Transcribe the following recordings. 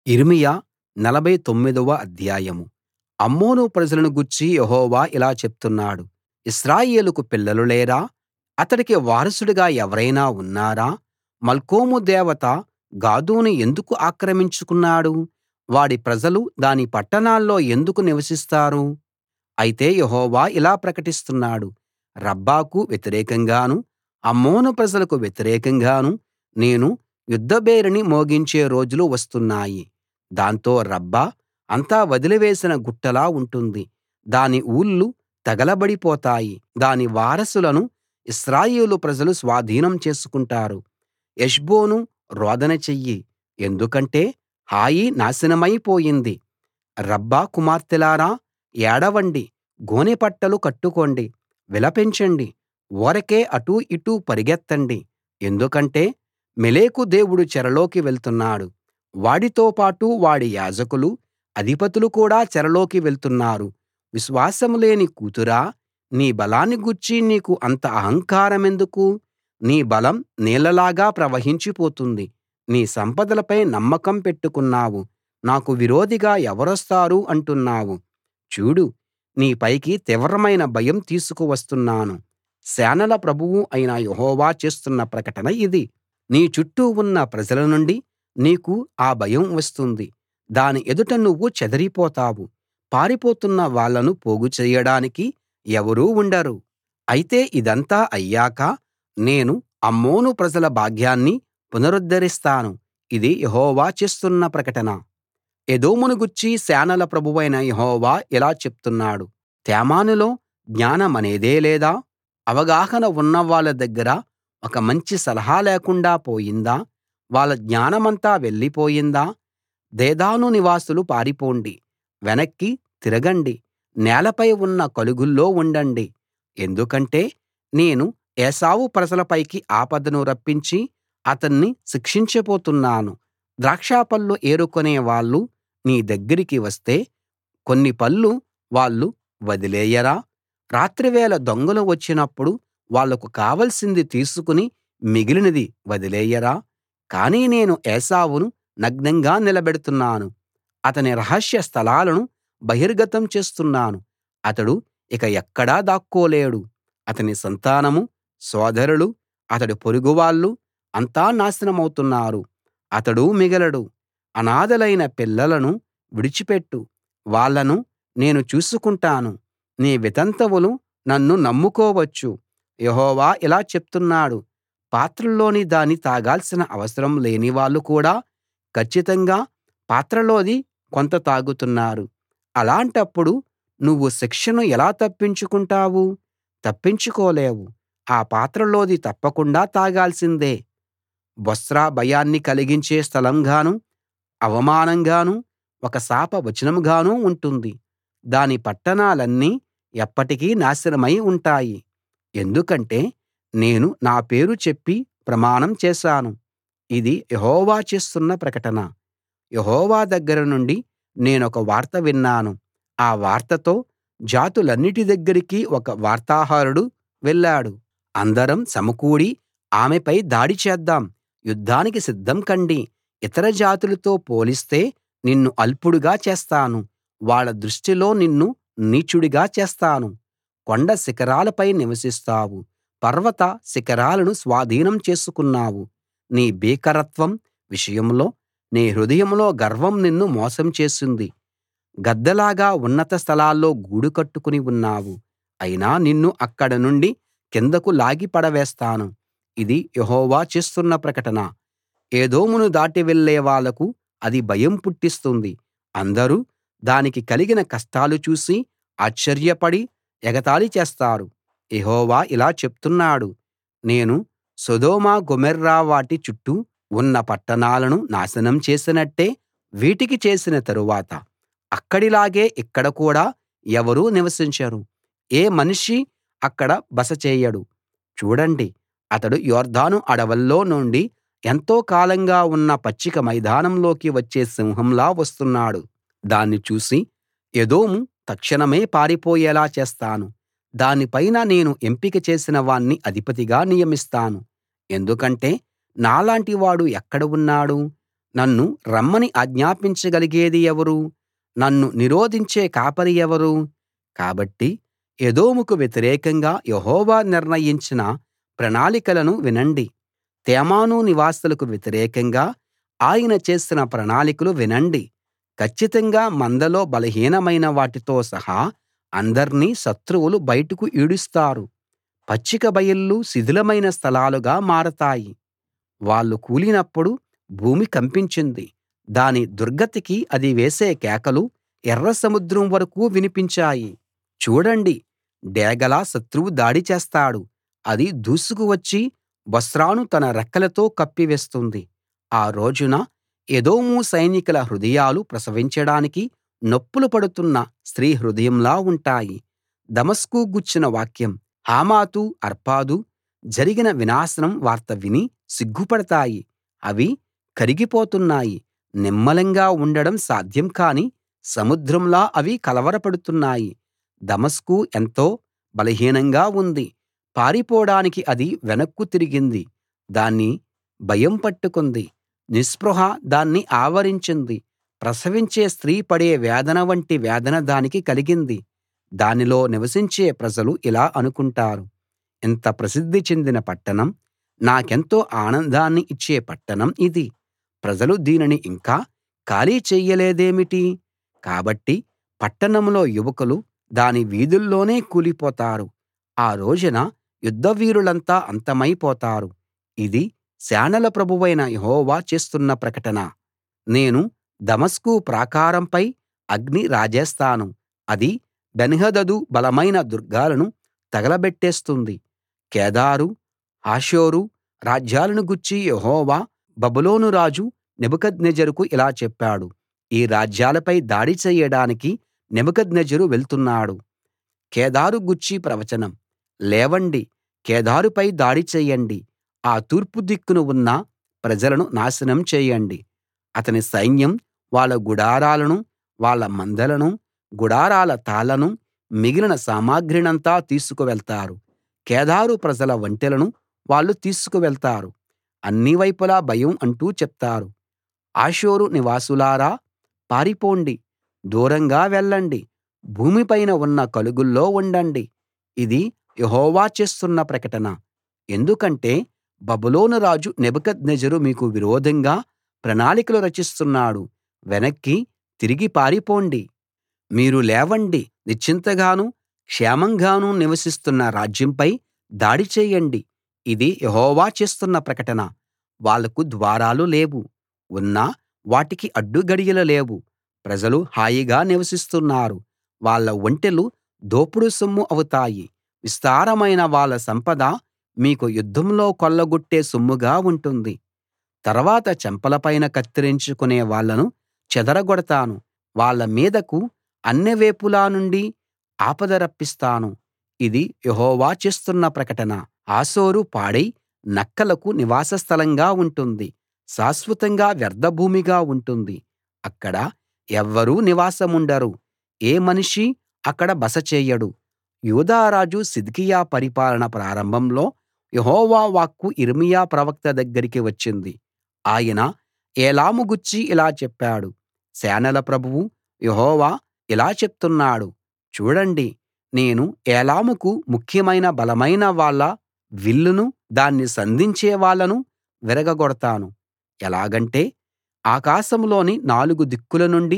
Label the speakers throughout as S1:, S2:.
S1: యిర్మీయా 49వ అధ్యాయం. అమ్మోను ప్రజలను గూర్చి యెహోవా ఇలా చెప్తున్నాడు: ఇశ్రాయేలుకు పిల్లలు లేరా? అతడికి వారసుడుగా ఎవరైనా ఉన్నారా? మల్కోము దేవత గాదును ఎందుకు ఆక్రమించుకున్నాడు? వాడి ప్రజలు దాని పట్టణాల్లో ఎందుకు నివసిస్తారు? అయితే యెహోవా ఇలా ప్రకటిస్తున్నాడు: రబ్బాకు వ్యతిరేకంగానూ అమ్మోను ప్రజలకు వ్యతిరేకంగానూ నేను యుద్ధభేరీని మోగించే రోజులు వస్తున్నాయి. దాంతో రబ్బా అంతా వదిలివేసిన గుట్టలా ఉంటుంది. దాని ఊళ్ళు తగలబడిపోతాయి. దాని వారసులను ఇశ్రాయేలు ప్రజలు స్వాధీనం చేసుకుంటారు. హెష్బోనూ రోదన చెయ్యి, ఎందుకంటే హాయి నాశనమైపోయింది. రబ్బా కుమార్తెలారా ఏడవండి, గోనెపట్టలు కట్టుకోండి, విలపించండి, ఊరకే అటూ ఇటూ పరుగెత్తండి. ఎందుకంటే మొలెకు దేవుడు చెరలోకి వెళ్తున్నాడు. వాడితో పాటు వాడి యాజకులు, అధిపతులు కూడా చెరలోకి వెళ్తున్నారు. విశ్వాసం లేని కూతురా, నీ బలాన్ని గూర్చి నీకు అంత అహంకారమెందుకు? నీ బలం నీళ్లలాగా ప్రవహించిపోతుంది. నీ సంపదలపై నమ్మకం పెట్టుకున్నావు. నాకు విరోధిగా ఎవరొస్తారు అంటున్నావు. చూడు, నీ పైకి తీవ్రమైన భయం తీసుకువస్తున్నాను. సేనల ప్రభువు అయిన యెహోవా చేస్తున్న ప్రకటన ఇది. నీ చుట్టూ ఉన్న ప్రజల నుండి నీకు ఆ భయం వస్తుంది. దాని ఎదుట నువ్వు చెదరిపోతావు. పారిపోతున్న వాళ్ళను పోగు చెయ్యడానికి ఎవరూ ఉండరు. అయితే ఇదంతా అయ్యాక నేను అమ్మోను ప్రజల భాగ్యాన్ని పునరుద్ధరిస్తాను. ఇది యెహోవా చేస్తున్న ప్రకటన. ఎదోమును గూర్చి సేనల ప్రభువైన యెహోవా ఇలా చెప్తున్నాడు: తేమానులో జ్ఞానమనేదే లేదా? అవగాహన ఉన్నవాళ్ళ దగ్గర ఒక మంచి సలహా లేకుండా పోయిందా? వాళ్ళ జ్ఞానమంతా వెళ్ళిపోయిందా? దేదాను నివాసులు పారిపోండి, వెనక్కి తిరగండి, నేలపై ఉన్న కలుగుల్లో ఉండండి. ఎందుకంటే నేను ఏశావు ప్రజల పైకి ఆపదను రప్పించి అతన్ని శిక్షించబోతున్నాను. ద్రాక్షపళ్ళు ఏరుకునే వాళ్ళు నీ దగ్గరికి వస్తే కొన్ని పళ్ళు వాళ్ళు వదిలేయరా? రాత్రివేళ దొంగలు వచ్చినప్పుడు వాళ్లకు కావాల్సింది తీసుకుని మిగిలినది వదిలేయరా? కానీ నేను ఏశావును నగ్నంగా నిలబెడుతున్నాను. అతని రహస్య స్థలాలను బహిర్గతం చేస్తున్నాను. అతడు ఇక ఎక్కడా దాక్కోలేడు. అతని సంతానం, సోదరులు, అతడి పొరుగువాళ్ళు అంతా నాశనమవుతున్నారు. అతడు మిగలడు. అనాథలైన పిల్లలను విడిచిపెట్టు, వాళ్ళను నేను చూసుకుంటాను. నీ వితంతువులు నన్ను నమ్ముకోవచ్చు. యెహోవా ఇలా చెప్తున్నాడు: పాత్రలోని దాన్ని తాగాల్సిన అవసరం లేనివాళ్ళు కూడా కచ్చితంగా పాత్రలోది కొంత తాగుతున్నారు. అలాంటప్పుడు నువ్వు శిక్షను ఎలా తప్పించుకుంటావు? తప్పించుకోలేవు. ఆ పాత్రలోది తప్పకుండా తాగాల్సిందే. బొస్రా భయాన్ని కలిగించే స్థలంగానూ అవమానంగానూ ఒక శాప వచనంగానూ ఉంటుంది. దాని పట్టణాలన్నీ ఎప్పటికీ నాశనమై ఉంటాయి. ఎందుకంటే నేను నా పేరు చెప్పి ప్రమాణం చేశాను. ఇది యెహోవా చేస్తున్న ప్రకటన. యెహోవా దగ్గర నుండి నేనొక వార్త విన్నాను. ఆ వార్తతో జాతులన్నిటి దగ్గరికి ఒక వార్తాహరుడు వెళ్ళాడు. అందరం సమకూడి ఆమెపై దాడి చేద్దాం, యుద్ధానికి సిద్ధం కండి. ఇతర జాతులతో పోలిస్తే నిన్ను అల్పుడుగా చేస్తాను. వాళ్ళ దృష్టిలో నిన్ను నీచుడిగా చేస్తాను. కొండ శిఖరాలపై నివసిస్తావు. పర్వత శిఖరాలను స్వాధీనం చేసుకున్నావు. నీ భీకరత్వం విషయంలో నీ హృదయంలో గర్వం నిన్ను మోసం చేసింది. గద్దలాగా ఉన్నత స్థలాల్లో గూడు కట్టుకుని ఉన్నావు. అయినా నిన్ను అక్కడ నుండి కిందకు లాగి పడవేస్తాను. ఇది యెహోవా చేస్తున్న ప్రకటన. ఏదోమును దాటి వెళ్ళే వాళ్లకు అది భయం పుట్టిస్తుంది. అందరూ దానికి కలిగిన కష్టాలు చూసి ఆశ్చర్యపడి ఎగతాళి చేస్తారు. యెహోవా ఇలా చెప్తున్నాడు: నేను సొదొమ గొమొర్రా వాటి చుట్టూ ఉన్న పట్టణాలను నాశనం చేసినట్టే వీటికి చేసిన తరువాత అక్కడిలాగే ఇక్కడ కూడా ఎవరూ నివసించరు. ఏ మనిషీ అక్కడ బస చేయడు. చూడండి, అతడు యొర్దాను అడవుల్లో నుండి ఎంతో కాలంగా ఉన్న పచ్చిక మైదానంలోకి వచ్చే సింహంలా వస్తున్నాడు. దాన్ని చూసి ఎదోము తక్షణమే పారిపోయేలా చేస్తాను. దాని పైన నేను ఎంపిక చేసిన వాణ్ణి అధిపతిగా నియమిస్తాను. ఎందుకంటే నాలాంటి వాడు ఎక్కడ ఉన్నాడు? నన్ను రమ్మని ఆజ్ఞాపించగలిగేది ఎవరు? నన్ను నిరోధించే కాపరి ఎవరు? కాబట్టి ఎదోముకు వ్యతిరేకంగా యెహోవా నిర్ణయించిన ప్రణాళికలను వినండి. తేమాను నివాసులకు వ్యతిరేకంగా ఆయన చేసిన ప్రణాళికలు వినండి. కచ్చితంగా మందలో బలహీనమైన వాటితో సహా అందర్నీ శత్రువులు బయటకు ఈడుస్తారు. పచ్చిక బయళ్ళు శిథిలమైన స్థలాలుగా మారతాయి. వాళ్ళు కూలినప్పుడు భూమి కంపించింది. దాని దుర్గతికి అది వేసే కేకలు ఎర్ర సముద్రం వరకూ వినిపించాయి. చూడండి, డేగలా శత్రువు దాడి చేస్తాడు. అది దూసుకు వచ్చి బొస్రాను తన రెక్కలతో కప్పివేస్తుంది. ఆ రోజున ఎదోము సైనికుల హృదయాలు ప్రసవించడానికి నొప్పులు పడుతున్న స్త్రీ హృదయంలా ఉంటాయి. దమస్కు గూర్చిన వాక్యం, హమాతు అర్పాదు జరిగిన వినాశనం వార్త విని సిగ్గుపడతాయి. అవి కరిగిపోతున్నాయి. నిమ్మళంగా ఉండడం సాధ్యం కాని సముద్రంలా అవి కలవరపడుతున్నాయి. దమస్కు ఎంతో బలహీనంగా ఉంది. పారిపోడానికి అది వెనక్కు తిరిగింది. దాన్ని భయం పట్టుకుంది. నిస్పృహ దాన్ని ఆవరించింది. ప్రసవించే స్త్రీ పడే వేదన వంటి వేదన దానికి కలిగింది. దానిలో నివసించే ప్రజలు ఇలా అనుకుంటారు, ఇంత ప్రసిద్ధి చెందిన పట్టణం, నాకెంతో ఆనందాన్ని ఇచ్చే పట్టణం ఇది. ప్రజలు దీనిని ఇంకా ఖాళీ చెయ్యలేదేమిటి? కాబట్టి పట్టణంలో యువకులు దాని వీధుల్లోనే కూలిపోతారు. ఆ రోజున యుద్ధవీరులంతా అంతమైపోతారు. ఇది సేనల ప్రభువైన యెహోవా చేస్తున్న ప్రకటన. నేను దమస్కు ప్రాకారంపై అగ్ని రాజేస్తాను. అది బెన్హదదు బలమైన దుర్గాలను తగలబెట్టేస్తుంది. కేదారు, హాసోరు రాజ్యాలను గూర్చి యెహోవా బబులోను రాజు నెబుకద్నెజరుకు ఇలా చెప్పాడు, ఈ రాజ్యాలపై దాడి చెయ్యడానికి నెబుకద్నెజరు వెళ్తున్నాడు. కేదారు గూర్చి ప్రవచనం, లేవండి, కేదారుపై దాడి చెయ్యండి. ఆ తూర్పు దిక్కున ఉన్న ప్రజలను నాశనం చేయండి. అతని సైన్యం వాళ్ళ గుడారాలను, వాళ్ళ మందలను, గుడారాల తాళ్లను, మిగిలిన సామగ్రినంతా తీసుకువెళ్తారు. కేదారు ప్రజల ఒంటెలను వాళ్ళు తీసుకువెళ్తారు. అన్ని వైపులా భయం అంటూ చెప్తారు. హాసోరు నివాసులారా, పారిపోండి, దూరంగా వెళ్ళండి, భూమిపైన ఉన్న కలుగుల్లో ఉండండి. ఇది యెహోవా చేస్తున్న ప్రకటన. ఎందుకంటే బబులోను రాజు నెబుకద్నెజరు మీకు విరోధంగా ప్రణాళికలు రచిస్తున్నాడు. వెనక్కి తిరిగి పారిపోండి. మీరు లేవండి, నిశ్చింతగానూ క్షేమంగానూ నివసిస్తున్న రాజ్యంపై దాడి చేయండి. ఇది యెహోవా చేస్తున్న ప్రకటన. వాళ్లకు ద్వారాలు లేవు, ఉన్నా వాటికి అడ్డుగడియలు లేవు. ప్రజలు హాయిగా నివసిస్తున్నారు. వాళ్ళ ఒంటెలు దోపుడు సొమ్ము అవుతాయి. విస్తారమైన వాళ్ళ సంపద మీకు యుద్ధంలో కొల్లగొట్టే సొమ్ముగా ఉంటుంది. తర్వాత చెంపలపైన కత్తిరించుకునే వాళ్ళను చెదరగొడతాను. వాళ్ళ మీదకు అన్ని వేపుల నుండి ఆపద రప్పిస్తాను. ఇది యెహోవా చేస్తున్న ప్రకటన. హాసోరు పాడై నక్కలకు నివాస స్థలంగా ఉంటుంది. శాశ్వతంగా వ్యర్థభూమిగా ఉంటుంది. అక్కడ ఎవ్వరూ నివాసముండరు. ఏ మనిషీ అక్కడ బస చేయడు. యూదా రాజు సిద్కియా పరిపాలన ప్రారంభంలో యెహోవా వాక్కు యిర్మీయా ప్రవక్త దగ్గరికి వచ్చింది. ఆయన ఏలాము గూర్చి ఇలా చెప్పాడు, సేనల ప్రభువు యెహోవా ఇలా చెప్తున్నాడు, చూడండి, నేను ఏలాముకు ముఖ్యమైన బలమైన వాళ్ళ విల్లును, దాన్ని సంధించే వాళ్ళను విరగగొడతాను. ఎలాగంటే ఆకాశంలోని 4 దిక్కుల నుండి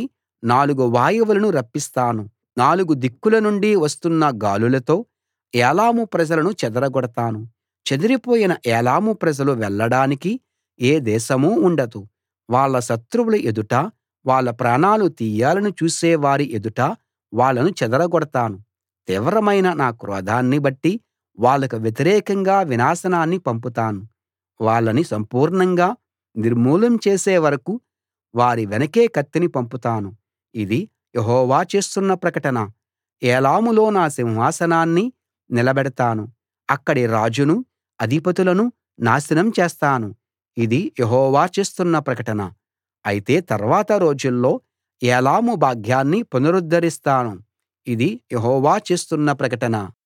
S1: 4 వాయువులను రప్పిస్తాను. 4 దిక్కుల నుండి వస్తున్న గాలులతో ఏలాము ప్రజలను చెదరగొడతాను. చెదిరిపోయిన ఏలాము ప్రజలు వెళ్ళడానికి ఏ దేశమూ ఉండదు. వాళ్ళ శత్రువుల ఎదుట, వాళ్ళ ప్రాణాలు తీయాలని చూసే వారి ఎదుట వాళ్ళను చెదరగొడతాను. తీవ్రమైన నా క్రోధాన్ని బట్టి వాళ్ళకు వ్యతిరేకంగా వినాశనాన్ని పంపుతాను. వాళ్ళని సంపూర్ణంగా నిర్మూలం చేసే వరకూ వారి వెనకే కత్తిని పంపుతాను. ఇది యెహోవా చేస్తున్న ప్రకటన. ఏలాములో నా సింహాసనాన్ని నిలబెడతాను. అక్కడి రాజును, అధిపతులను నాశనం చేస్తాను. ఇది యెహోవా చేస్తున్న ప్రకటన. అయితే తర్వాత రోజుల్లో ఏలాము భాగ్యాన్ని పునరుద్ధరిస్తాను. ఇది యెహోవా చేస్తున్న ప్రకటన.